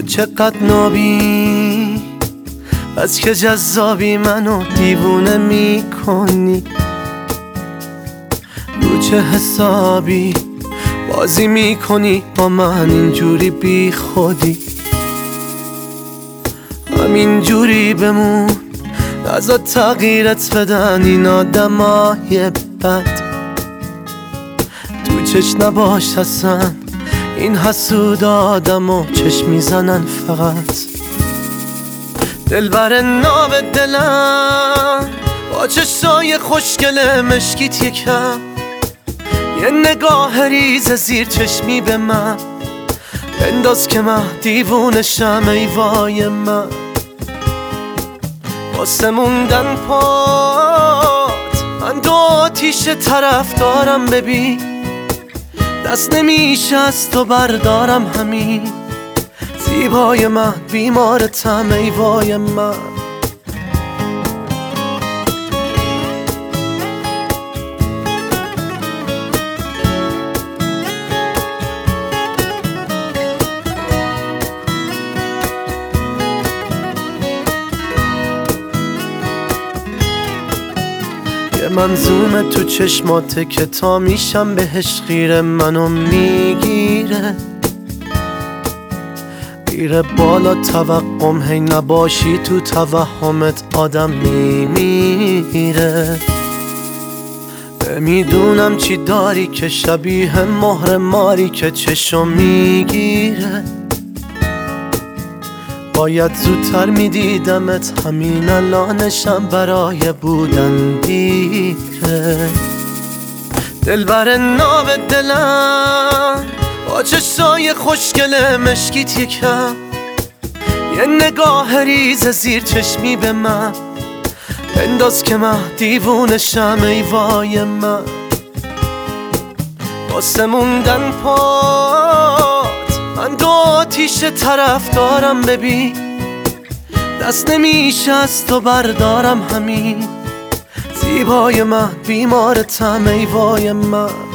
تو چقدر نابی، بس که جذابی، منو دیوونه میکنی. رو چه حسابی بازی میکنی با من اینجوری بی خودی؟ همینجوری بمون، نذار تغییرت بدن این آدمای بد. تو چش نباش اصلا، این حسود آدمو چشم میزنن فقط. دلبر ناب دلم با چشای خوشگل مشکیت یکم، یه نگاه ریز زیر چشمی به من بنداز که من دیوونشم. ای وای من واسه موندن پات، من دو آتیش طرف دارم. ببین دست نمیشه از تو بردارم. همین زیبای من بیمارتم. ای وای من یه منظومه تو چشماته که تا میشم بهش خیره، منو میگیره میره بالا توقم. هی نباشی تو توهمت آدم میمیره. نمیدونم چی داری که شبیه مهر ماری که چشم میگیره. باید زودتر میدیدمت، همین الانشم برای بودن دیره. دلبر ناب دلم با چشای خوشگل مشکیت یکم، یه نگاه ریز زیر چشمی به من بنداز که من دیوونشم. ای وای من واسه موندن پات، من دو آتیش طرف دارم. ببین دست نمیشه از تو بردارم. همین زیبای من بیمارتم. ای وای من